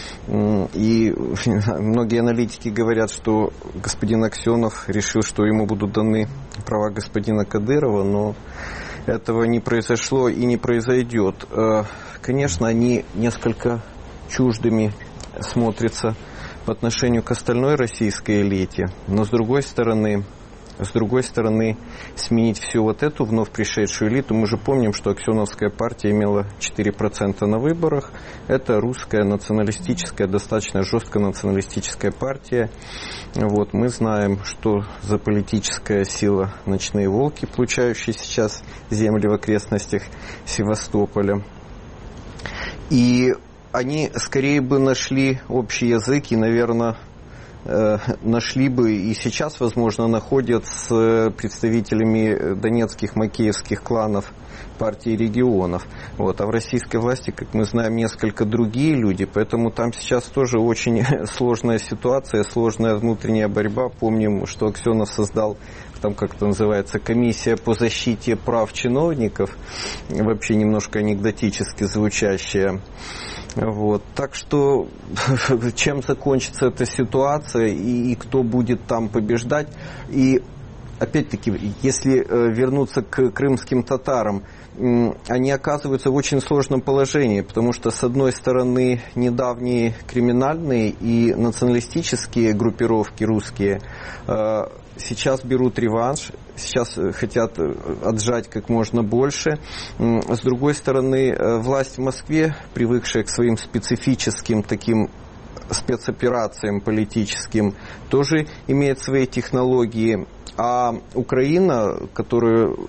И многие аналитики говорят, что господин Аксенов решил, что ему будут даны права господина Кадырова, но этого не произошло и не произойдет. Конечно, они несколько чуждыми смотрятся по отношению к остальной российской элите, но с другой стороны, с другой стороны, сменить всю вот эту вновь пришедшую элиту, мы же помним, что Аксеновская партия имела четыре процента на выборах, это русская националистическая, достаточно жесткая националистическая партия. Вот, мы знаем, что за политическая сила «Ночные волки», получающие сейчас земли в окрестностях Севастополя. И они скорее бы нашли общий язык и, наверное, э, нашли бы и сейчас, возможно, находят с представителями донецких, макеевских кланов партии регионов. Вот. А в российской власти, как мы знаем, несколько другие люди, поэтому там сейчас тоже очень сложная ситуация, сложная внутренняя борьба. Помним, что Аксенов создал, там как это называется, комиссия по защите прав чиновников, вообще немножко анекдотически звучащая. Вот. Так что чем закончится эта ситуация и, и кто будет там побеждать. И опять-таки, если вернуться к крымским татарам, они оказываются в очень сложном положении, потому что, с одной стороны, недавние криминальные и националистические группировки русские сейчас берут реванш, сейчас хотят отжать как можно больше. С другой стороны, власть в Москве, привыкшая к своим специфическим таким спецоперациям политическим, тоже имеет свои технологии. А Украина, которую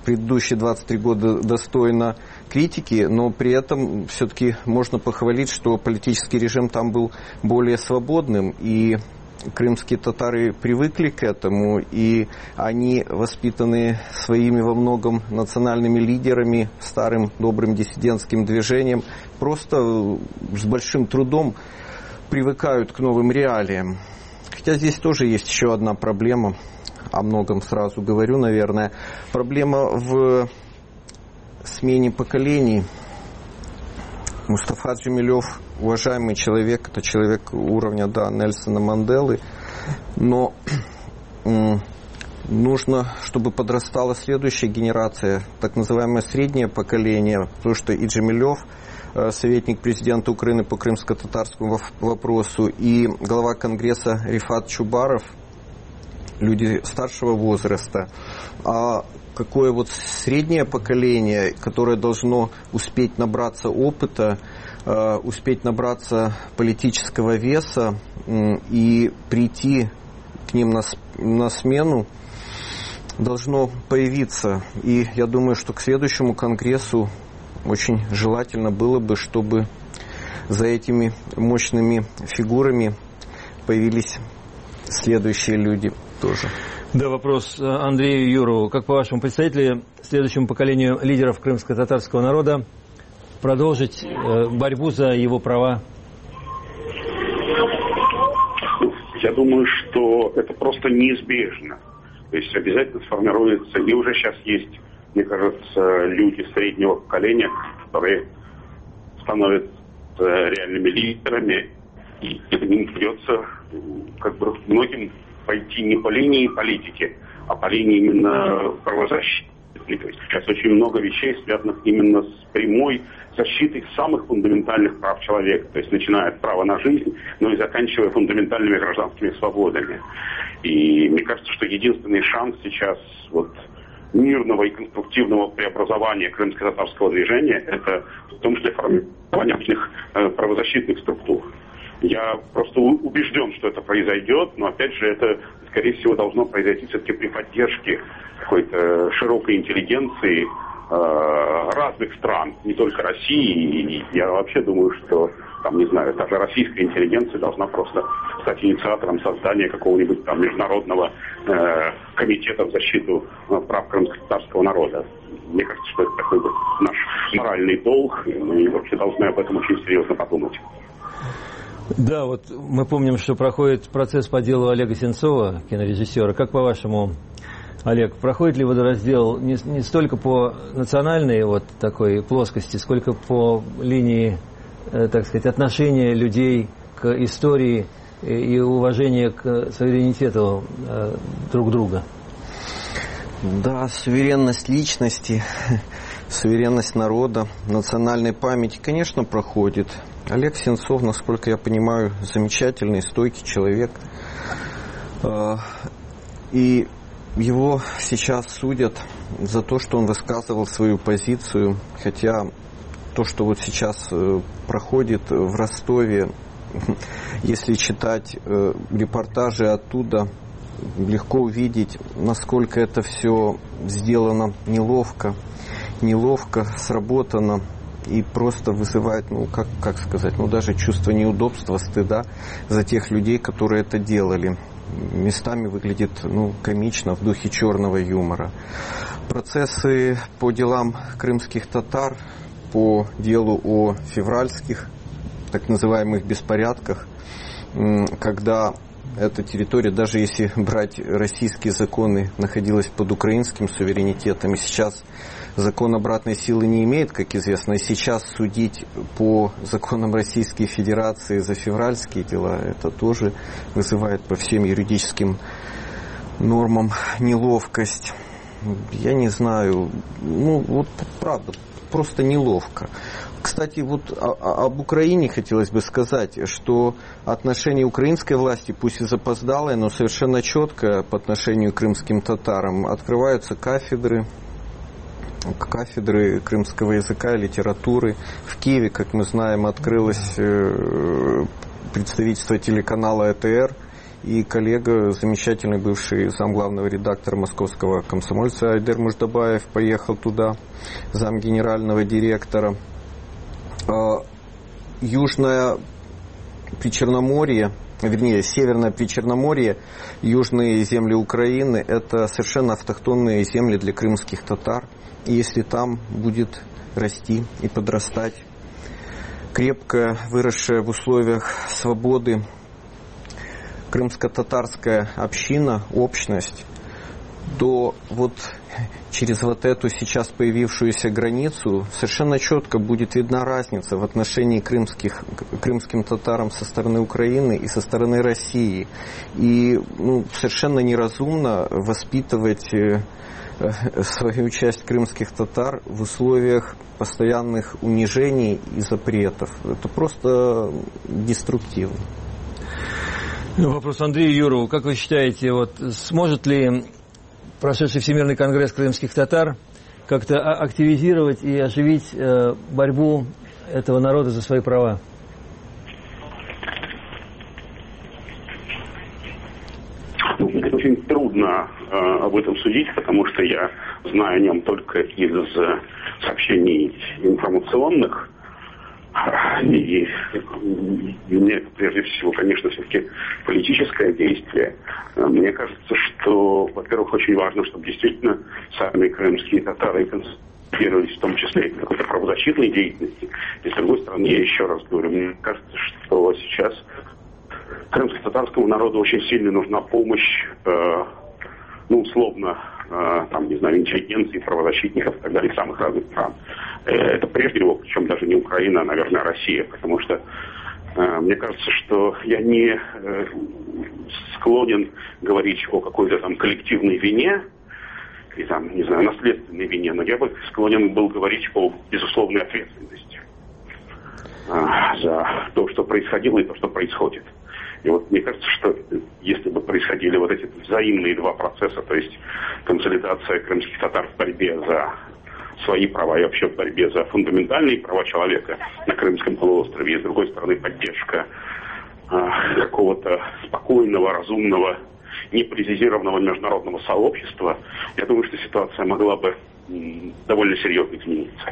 предыдущие двадцать три года достойна критики, но при этом все-таки можно похвалить, что политический режим там был более свободным, и крымские татары привыкли к этому, и они, воспитанные своими во многом национальными лидерами, старым добрым диссидентским движением, просто с большим трудом привыкают к новым реалиям. Хотя здесь тоже есть еще одна проблема, о многом сразу говорю, наверное. Проблема в смене поколений. Мустафа Джемилев уважаемый человек, это человек уровня, да, Нельсона Манделы, но м, нужно, чтобы подрастала следующая генерация, так называемое среднее поколение, потому что и Джемилев, советник президента Украины по крымско-татарскому вопросу, и глава Конгресса Рифат Чубаров, люди старшего возраста, а какое вот среднее поколение, которое должно успеть набраться опыта, успеть набраться политического веса и прийти к ним на, на смену, должно появиться. И я думаю, что к следующему Конгрессу очень желательно было бы, чтобы за этими мощными фигурами появились следующие люди тоже. Да, вопрос Андрею Юрову. Как по-вашему, предстоит ли следующему поколению лидеров крымско-татарского народа продолжить борьбу за его права? Я думаю, что это просто неизбежно. То есть обязательно сформируется, и уже сейчас есть, мне кажется, люди среднего поколения, которые становятся реальными лидерами, и это не придется как бы многим пойти не по линии политики, а по линии именно правозащиты. То есть сейчас очень много вещей, связанных именно с прямой защитой самых фундаментальных прав человека. То есть начиная от права на жизнь, но и заканчивая фундаментальными гражданскими свободами. И мне кажется, что единственный шанс сейчас вот мирного и конструктивного преобразования крымско-татарского движения — это в том числе формирование обычных э, правозащитных структур. Я просто убежден, что это произойдет, но опять же это, скорее всего, должно произойти все-таки при поддержке какой-то широкой интеллигенции э, разных стран, не только России. И я вообще думаю, что, там, не знаю, даже российская интеллигенция должна просто стать инициатором создания какого-нибудь там международного э, комитета в защиту э, прав крымско-татарского народа. Мне кажется, что это такой вот наш моральный долг, и мы вообще должны об этом очень серьезно подумать. Да, вот мы помним, что проходит процесс по делу Олега Сенцова, кинорежиссера. Как по-вашему, Олег, проходит ли водораздел не, не столько по национальной вот такой плоскости, сколько по линии, э, так сказать, отношения людей к истории и, и уважения к суверенитету э, друг друга? Да, суверенность личности, суверенность народа, национальной памяти, конечно, проходит. Олег Сенцов, насколько я понимаю, замечательный, стойкий человек. И его сейчас судят за то, что он высказывал свою позицию, хотя то, что вот сейчас проходит в Ростове, если читать репортажи оттуда, легко увидеть, насколько это все сделано неловко, неловко сработано. И просто вызывает, ну, как, как сказать, ну, даже чувство неудобства, стыда за тех людей, которые это делали. Местами выглядит, ну, комично, в духе черного юмора. Процессы по делам крымских татар, по делу о февральских, так называемых, беспорядках, когда эта территория, даже если брать российские законы, находилась под украинским суверенитетом, и сейчас закон обратной силы не имеет, как известно, и сейчас судить по законам Российской Федерации за февральские дела, это тоже вызывает по всем юридическим нормам неловкость. Я не знаю, ну вот правда, просто неловко. Кстати, вот об Украине хотелось бы сказать, что отношение украинской власти, пусть и запоздалое, но совершенно четкое по отношению к крымским татарам. Открываются кафедры, кафедры крымского языка и литературы. В Киеве, как мы знаем, открылось представительство телеканала ЭТР, и коллега, замечательный бывший замглавного редактора московского «Комсомольца» Айдер Муждабаев поехал туда, зам генерального директора. Южное Причерноморье, вернее, Северное Причерноморье, южные земли Украины – это совершенно автохтонные земли для крымских татар. И если там будет расти и подрастать крепко выросшая в условиях свободы крымско-татарская община, общность, то вот через вот эту сейчас появившуюся границу совершенно четко будет видна разница в отношении крымских, крымским татарам со стороны Украины и со стороны России. И ну, совершенно неразумно воспитывать свою часть крымских татар в условиях постоянных унижений и запретов. Это просто деструктивно. Вопрос Андрею Юрову. Как вы считаете, вот, сможет ли прошедший Всемирный конгресс крымских татар как-то активизировать и оживить э, борьбу этого народа за свои права? Это очень трудно э, об этом судить, потому что я знаю о нем только из э, сообщений информационных. И, и мне это прежде всего, конечно, все-таки политическое действие. Мне кажется, что, во-первых, очень важно, чтобы действительно сами крымские татары концентрировались в том числе и в какой-то правозащитной деятельности. И с другой стороны, я еще раз говорю, мне кажется, что сейчас крымско-татарскому народу очень сильно нужна помощь, э, ну, условно, э, там, не знаю, интеллигенции, правозащитников и так далее, самых разных стран. Э, это прежде всего, причем даже не Украина, а, наверное, Россия, потому что э, мне кажется, что я не э, склонен говорить о какой-то там коллективной вине, и там, не знаю, наследственной вине, но я бы склонен был говорить о безусловной ответственности э, за то, что происходило и то, что происходит. И вот мне кажется, что если бы происходили вот эти взаимные два процесса, то есть консолидация крымских татар в борьбе за свои права и вообще в борьбе за фундаментальные права человека на Крымском полуострове, и с другой стороны поддержка а, какого-то спокойного, разумного, непрезизированного международного сообщества, я думаю, что ситуация могла бы м, довольно серьезно измениться.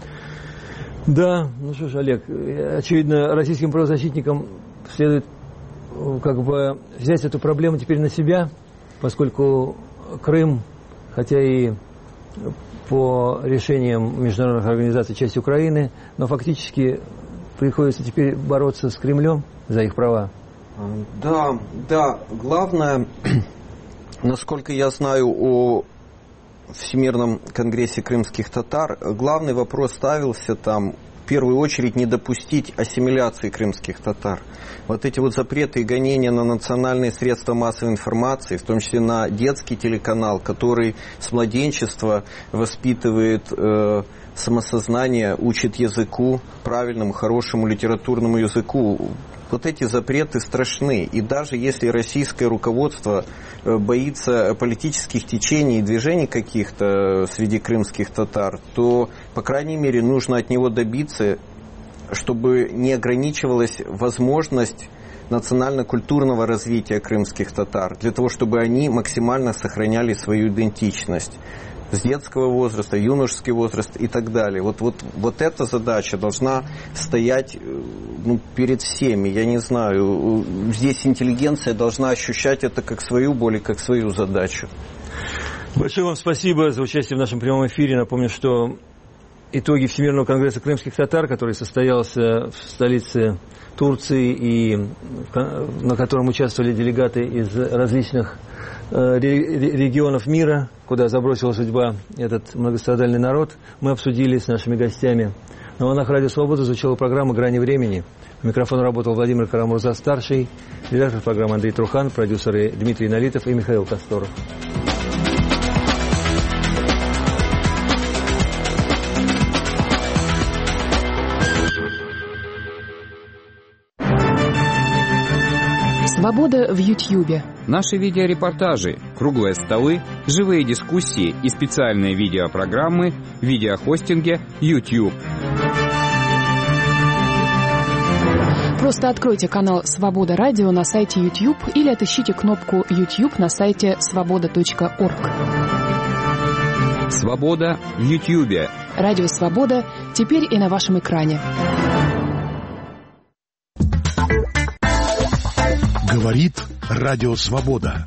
Да, ну что ж, Олег, очевидно, российским правозащитникам следует как бы взять эту проблему теперь на себя, поскольку Крым, хотя и по решениям международных организаций часть Украины, но фактически приходится теперь бороться с Кремлем за их права. Да, да, главное, насколько я знаю о Всемирном конгрессе крымских татар, главный вопрос ставился там, в первую очередь, не допустить ассимиляции крымских татар. Вот эти вот запреты и гонения на национальные средства массовой информации, в том числе на детский телеканал, который с младенчества воспитывает э, самосознание, учит языку, правильному, хорошему литературному языку. Вот эти запреты страшны. И даже если российское руководство боится политических течений и движений каких-то среди крымских татар, то, по крайней мере, нужно от него добиться, чтобы не ограничивалась возможность национально-культурного развития крымских татар, для того, чтобы они максимально сохраняли свою идентичность с детского возраста, юношеский возраст и так далее. Вот, вот, вот эта задача должна стоять ну, перед всеми. Я не знаю, здесь интеллигенция должна ощущать это как свою боль и как свою задачу. Большое вам спасибо за участие в нашем прямом эфире. Напомню, что итоги Всемирного конгресса крымских татар, который состоялся в столице Турции и на котором участвовали делегаты из различных регионов мира, куда забросила судьба этот многострадальный народ, мы обсудили с нашими гостями. На волнах Радио Свобода звучала программа «Грани времени». У микрофона работал Владимир Карамурза-старший, редактор программы Андрей Трухан, продюсеры Дмитрий Налитов и Михаил Косторов. Свобода в Ютьюбе. Наши видеорепортажи, круглые столы, живые дискуссии и специальные видеопрограммы в видеохостинге YouTube. Просто откройте канал «Свобода Радио» на сайте YouTube или отыщите кнопку YouTube на сайте свобода точка орг. «Свобода» в Ютьюбе. Радио «Свобода» теперь и на вашем экране. Говорит Радио Свобода.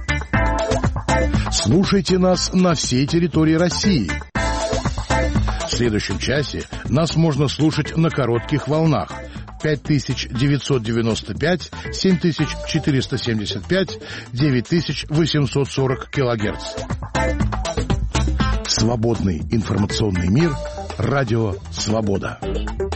Слушайте нас на всей территории России. В следующем часе нас можно слушать на коротких волнах пять тысяч девятьсот девяносто пять, семь тысяч четыреста семьдесят пять, девять тысяч восемьсот сорок килогерц. Свободный информационный мир. Радио Свобода.